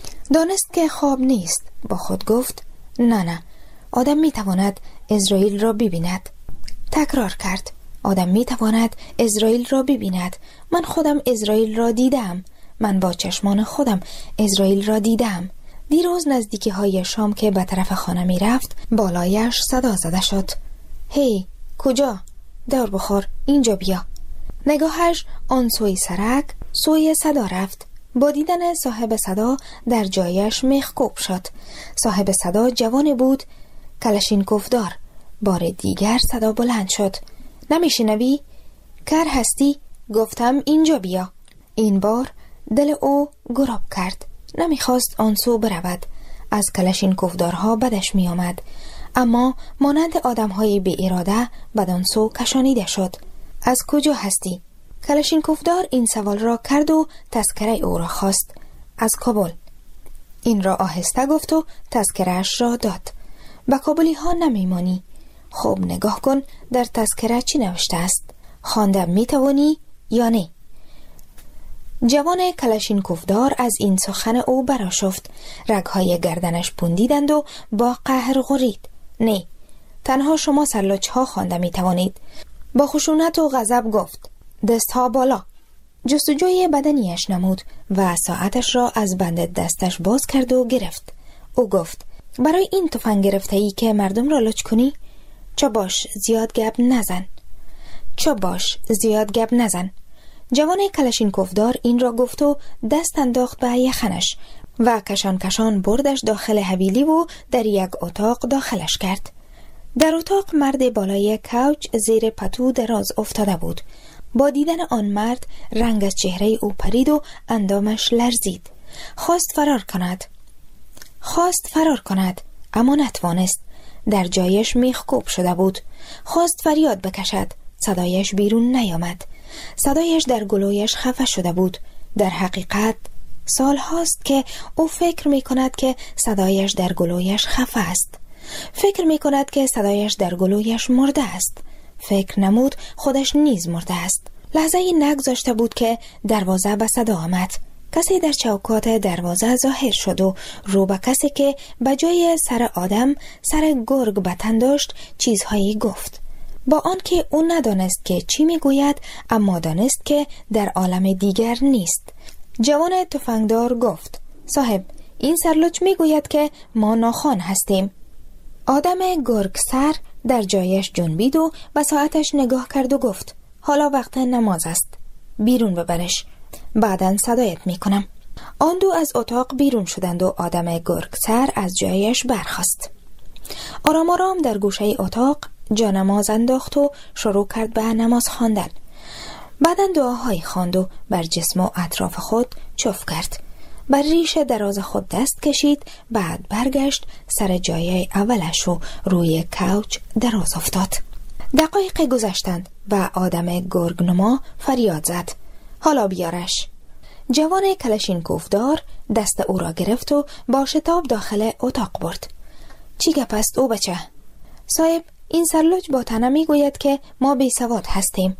Q: دانست که خواب نیست. با خود گفت نه نه، آدم میتواند اسرائیل را ببیند. تکرار کرد آدم میتواند اسرائیل را ببیند. من خودم اسرائیل را دیدم. من با چشمان خودم اسرائیل را دیدم. دیروز نزدیکی های شام که به طرف خانه می رفت بالایش صدا زده شد. هی hey, کجا؟ دور بخور، اینجا بیا. نگاهش آن سوی سرک سوی صدا رفت. با دیدن صاحب صدا در جایش میخکوب شد. صاحب صدا جوان بود، کلاشینکوف دار. بار دیگر صدا بلند شد. نمیشنوی؟ کر هستی؟ گفتم اینجا بیا. این بار دل او گراب کرد. نمیخواست آن سو برود. از کلاشینکوف دارها بدش می آمد. اما مانند آدم های بی اراده بدان سو کشانیده شد. از کجا هستی؟ کلاشینکوف دار این سوال را کرد و تذکره او را خواست. از کابل. این را آهسته گفت و تذکرهش را داد. به کابلی ها نمیمانی. خوب نگاه کن در تذکره چی نوشته است. خوانده می توانی یا نه؟ جوان کلاشینکوف دار از این سخن او برآشفت. رگهای گردنش پوندیدند و با قهر غرید. نه، تنها شما سرلوچ ها خوانده می توانید. با خشونت و غضب گفت. دست ها بالا. جستجوی بدنیش نمود و ساعتش را از بند دستش باز کرد و گرفت. او گفت برای این تفنگ گرفته ای که مردم را لچ کنی؟ چو باش زیاد گپ نزن. چو باش زیاد گپ نزن. جوان کلاشینکوف دار این را گفت و دست انداخت به یخنش و کشان کشان بردش داخل حویلی و در یک اتاق داخلش کرد. در اتاق مرد بالای کوچ زیر پتو دراز افتاده بود. با دیدن آن مرد رنگ از چهره او پرید و اندامش لرزید. خواست فرار کند. خواست فرار کند اما نتوانست. در جایش میخکوب شده بود. خواست فریاد بکشد. صدایش بیرون نیامد. صدایش در گلویش خفه شده بود. در حقیقت سال هاست که او فکر می کند که صدایش در گلویش خفه است. فکر می کند که صدایش در گلویش مرده است. فکر نمود خودش نیز مرده است. لحظه ای نگذاشته بود که دروازه به صدا آمد. کسی در چوکات دروازه ظاهر شد و رو به کسی که به جای سر آدم سر گرگ به تن داشت چیزهایی گفت. با آنکه او ندانست که چی میگوید اما دانست که در عالم دیگر نیست. جوان تفنگدار گفت صاحب این سرلوچ میگوید که ما ناخوان هستیم. آدم گرگ سر در جایش جنبید و به ساعتش نگاه کرد و گفت حالا وقت نماز است. بیرون ببرش. بعداً صدایت میکنم. آن دو از اتاق بیرون شدند و آدم گرگ سر از جایش برخاست. آرام آرام در گوشه اتاق جا نماز انداخت و شروع کرد به نماز خواندن. بعداً دعاهای خواند و بر جسم و اطراف خود چف کرد. بر ریش دراز خود دست کشید. بعد برگشت سر جای اولش و روی کوچ دراز افتاد. دقایق گذشتند و آدم گرگنما فریاد زد حالا بیارش. جوان کلاشینکوف دار دست او را گرفت و با شتاب داخل اتاق برد. چی گپ است او بچه؟ صاحب این سرلوچ با تنه می گوید که ما بی سواد هستیم.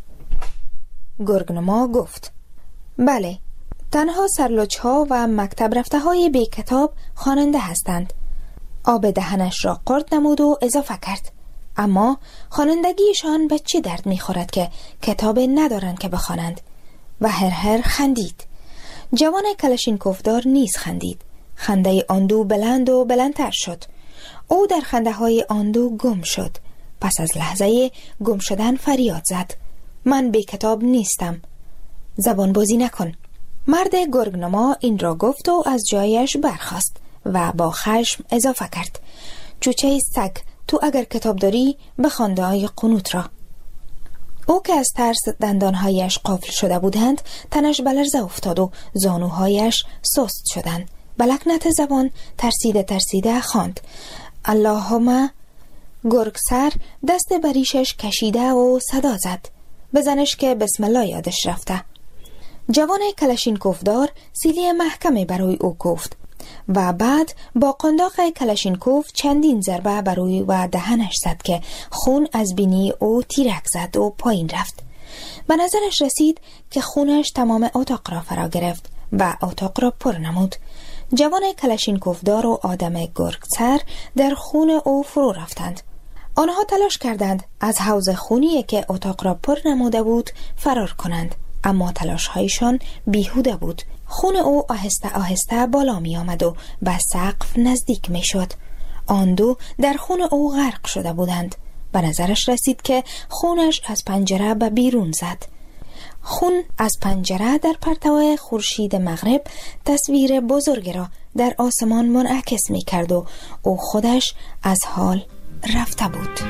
Q: گرگنما گفت بله، تنها سرلوچ ها و مکتب رفته های بی کتاب خواننده هستند. آب دهنش را قرد نمود و اضافه کرد اما خوانندگیشان به چی درد می خورد که کتاب ندارند که بخوانند؟ و هر هر خندید. جوان کلاشینکوف دار نیز خندید. خنده آن دو بلند و بلندتر شد. او در خنده های آن دو گم شد. پس از لحظه گم شدن فریاد زد من بی کتاب نیستم. زبان بازی نکن. مرد گرگنما این را گفت و از جایش برخاست و با خشم اضافه کرد چوچه سگ، تو اگر کتاب داری بخوان دعای قنوت را. او که از ترس دندانهایش قفل شده بودند تنش بلرزه افتاد و زانوهایش سست شدند. به لکنت زبان ترسیده ترسیده خواند اللهم. گرگ سر دست بریشش کشیده و صدا زد بزنش که بسم الله یادش رفته. جوان کلاشینکوف دار سیلی محکمی برای او کوفت و بعد با قنداق کلاشینکوف چندین ضربه بروی و دهنش زد که خون از بینی او تیرک زد و پایین رفت. به نظرش رسید که خونش تمام اتاق را فرا گرفت و اتاق را پر نمود. جوان کلاشینکوف دار و آدم گرگ سر در خون او فرو رفتند. آنها تلاش کردند از حوض خونی که اتاق را پر نموده بود فرار کنند اما تلاش‌هایشان بیهوده بود. خون او آهسته آهسته بالا می آمد و به سقف نزدیک می شد. آن دو در خون او غرق شده بودند. به نظرش رسید که خونش از پنجره به بیرون زد. خون از پنجره در پرتو خورشید مغرب تصویر بزرگی را در آسمان منعکس می کرد و او خودش از حال رفته بود.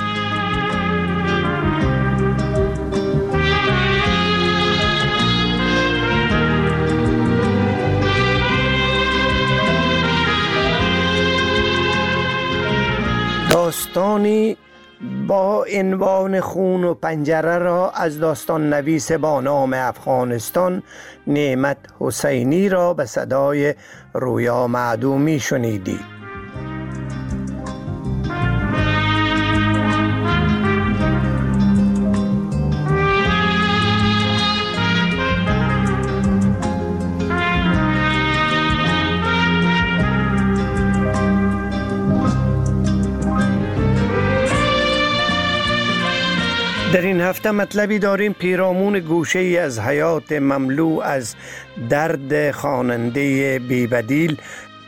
O: داستانی با عنوان خون و پنجره را از داستان نویس با نام افغانستان نعمت حسینی را به صدای رویا معدومی شنیدید. در این هفته مطلبی داریم پیرامون گوشه ای از حیات مملو از درد خواننده بی‌بدیل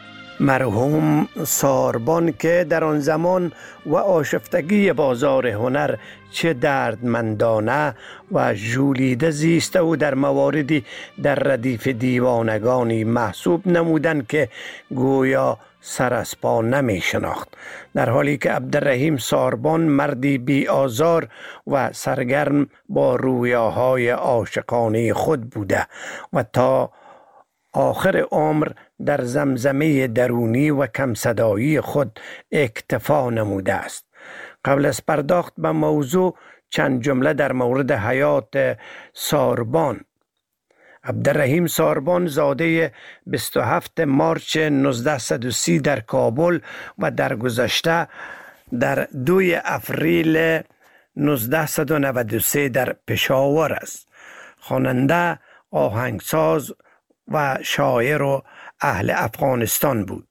O: مرحوم ساربان که در آن زمان و آشفتگی بازار هنر چه دردمندانه و ژولیده زیسته و در مواردی در ردیف دیوانگانی محسوب نمودند که گویا سر از پا نمی شناخت، در حالی که عبدالرحیم ساربان مردی بی آزار و سرگرم با رویاهای عاشقانه خود بوده و تا آخر عمر در زمزمه درونی و کم صدایی خود اکتفا نموده است. قبل از پرداخت به موضوع چند جمله در مورد حیات ساربان. عبدالرحیم ساربان زاده بیست و هفتم مارچ نوزده و سی در کابل و در گذشته در دوم اپریل نوزده و نود و سه در پشاور است. خواننده، آهنگساز و شاعر و اهل افغانستان بود.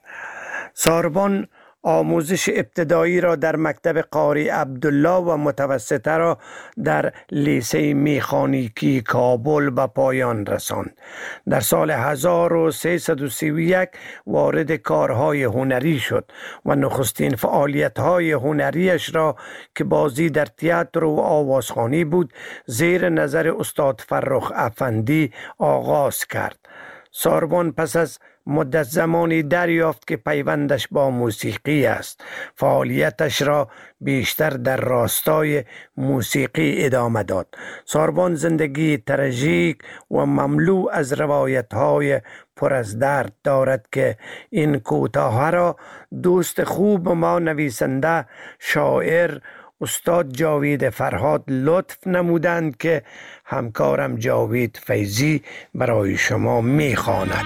O: ساربان آموزش ابتدایی را در مکتب قاری عبدالله و متوسطه را در لیسه میخانیکی کابل به پایان رساند. در سال هزار و سیصد و سی و یک وارد کارهای هنری شد و نخستین فعالیت‌های هنریش را که بازی در تئاتر و آوازخوانی بود زیر نظر استاد فرخ افندی آغاز کرد. ساربان پس از مدت زمانی دریافت که پیوندش با موسیقی است. فعالیتش را بیشتر در راستای موسیقی ادامه داد. ساربان زندگی تراژیک و مملو از روایت‌های پر از درد دارد که این کوتاه را دوست خوب ما نویسنده شاعر استاد جاوید فرهاد لطف نمودند که همکارم جاوید فیضی برای شما می‌خواند.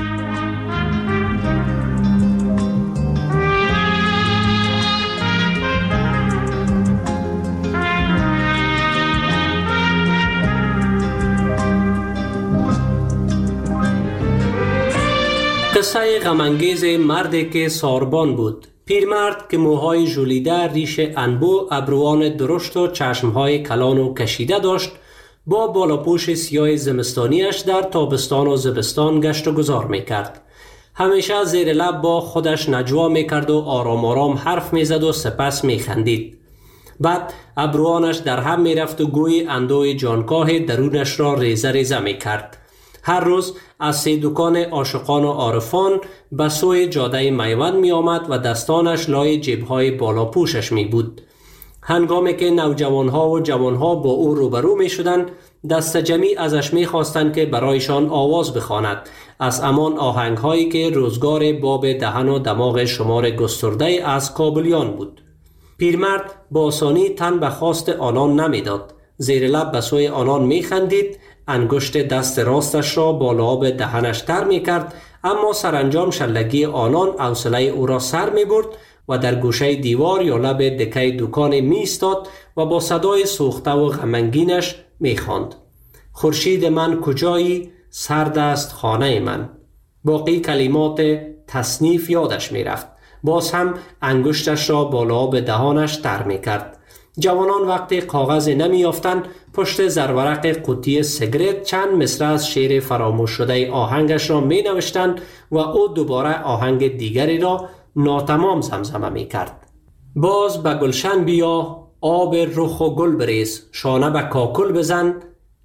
T: قصه غمانگیز مردی که ساربان بود. پیرمرد که موهای ژولیده، ریش انبو، ابروان درشت و چشمهای کلان و کشیده داشت، با بالاپوش سیاه زمستانیش در تابستان و زمستان گشت و گذار میکرد. همیشه زیر لب با خودش نجوا میکرد و آرام آرام حرف میزد و سپس میخندید. بعد ابروانش در هم میرفت و گوی اندوه جانکاه درونش را ریزه ریزه میکرد. هر روز از سه دکان عاشقان و عارفان به سوی جاده میوند می آمد و دستانش لای جیبهای بالا پوشش می بود. هنگامی که نوجوانها و جوانها با او روبرو می شدند، دست جمعی ازش می خواستند که برایشان آواز بخواند از امان آهنگ هایی که روزگار باب دهن و دماغ شمار گسترده از کابلیان بود. پیرمرد با آسانی تن به خواست آنان نمی داد. زیر لب به سوی آنان می خندید، انگشت دست راستش را بالا به دهنش تر می کرد، اما سرانجام شلگی آنان حوصله او را سر می برد و در گوشه دیوار یا لب دکه دکان می ایستاد و با صدای سوخته و غمگینش می خواند: خورشید من کجایی، سرد است خانه من. باقی کلمات تصنیف یادش می رفت. باز هم انگشتش را بالا به دهانش تر می کرد. جوانان وقتی کاغذ نمی یافتند پشت زرورق قوطی سیگرت چند مصرع از شعر فراموش شده آهنگش را می نوشتند و او دوباره آهنگ دیگری را ناتمام زمزمه می کرد. باز به گلشن بیا، آب رخ و گل بریز، شانه به کاکل بزن،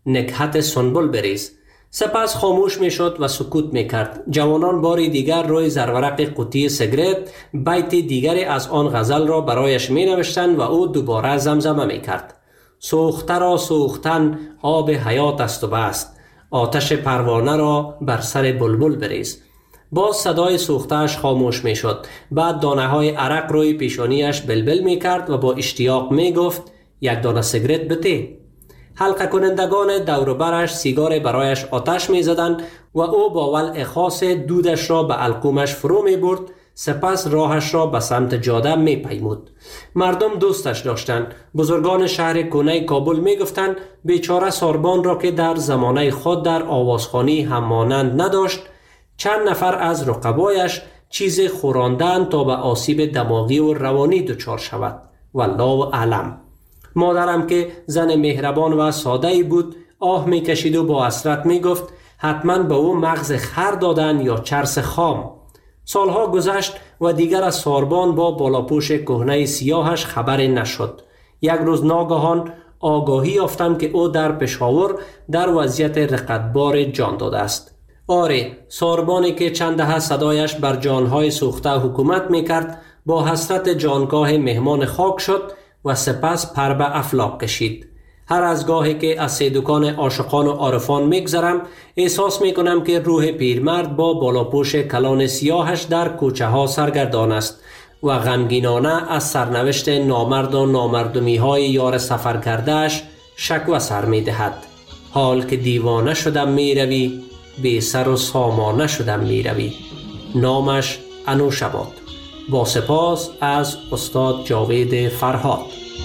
T: نکهت سنبل بریز. سپس خاموش می شد و سکوت می کرد. جوانان باری دیگر روی زرورق قوطی سیگرت بیت دیگری از آن غزل را برایش می نوشتند و او دوباره زمزمه می کرد. سوخته را سوختن آب حیات است و بست، آتش پروانه را بر سر بلبل بریز. باز صدای سوخته‌اش خاموش می شد. بعد دانه های عرق روی پیشانیش بلبل می کرد و با اشتیاق می گفت یک دانه سیگرت بده. حلقه کنندگان دور برش سیگار برایش آتش می زدند و او با ولع خاص دودش را به القومش فرو می برد. سپس راهش را به سمت جاده می پیمود. مردم دوستش داشتند. بزرگان شهر کهنه کابل می گفتند بیچاره ساربان را که در زمانه خود در آوازخوانی هم مانند نداشت، چند نفر از رقبایش چیز خوراندند تا به آسیب دماغی و روانی دچار شود. والله اعلم. مادرم که زن مهربان و ساده‌ای بود آه می کشید و با حسرت می گفت حتما به او مغز خر دادن یا چرس خام. سالها گذشت و دیگر از ساربان با بالاپوش کهنه سیاهش خبری نشد. یک روز ناگهان آگاهی یافتم که او در پشاور در وضعیت رقتبار جان داده است. آره، ساربانی که چند دهه صدایش بر جانهای سوخته حکومت می کرد با حسرت جانگاه مهمان خاک شد و سپس پر به افلاک کشید. هر از گاهی که از سیدکان عاشقان و عارفان میگذرم احساس میکنم که روح پیرمرد با بالاپوش کلان سیاهش در کوچه ها سرگردان است و غمگینانه از سرنوشت نامرد و نامردمی های یار سفر کردهش شکوه سر میدهد. حال که دیوانه شدم میروی، بی سر و سامانه شدم میروی. نامش انوشباد. با سپاس از استاد جاوید فرهاد.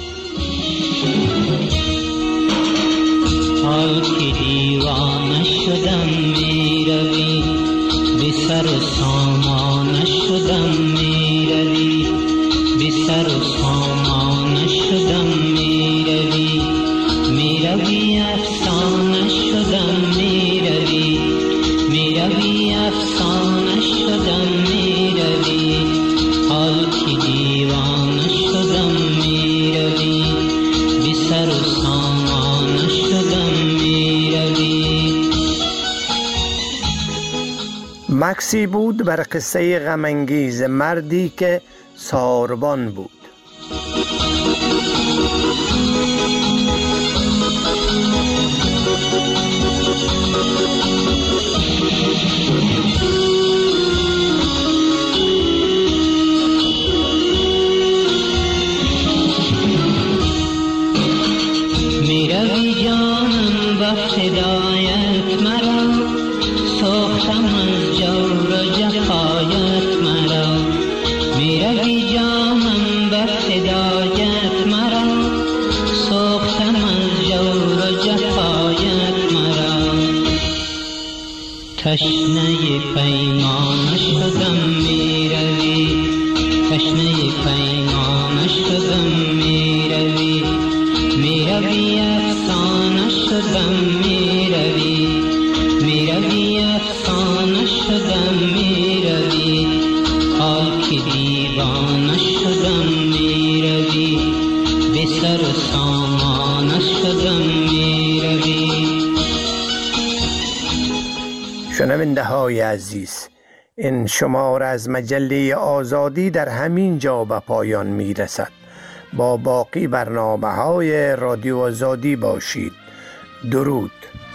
U: حال که دیوانه شدم میروی، بی سر و سامانه شدم میروی، بی سر و سامانه شدم میروی، میروی افسانه شدم میروی، میروی افسانه شدم میروی. حال که دیوانه شدم میروی، بی سر و سامانه شدم میروی.
O: مکسی بود بر قصه غمانگیز مردی که ساربان بود.
U: میروی جانم با فدایت مرا، سوختم از جور و جفایت مرا. میروی جانم با فدایت مرا، سوختم از جور و جفایت مرا. تشنه پیمان شدم میروی، تشنه پیمان شدم میروی، میروی افسانه شدم میروی، میروی افسانه شدم میروی. حال که دیوانه شدم میروی، بی سر و سامانه شدم میروی.
O: شنونده های عزیز، این شمار از مجله آزادی در همین جا به پایان می رسد. با باقی برنامه های رادیو آزادی باشید. درود.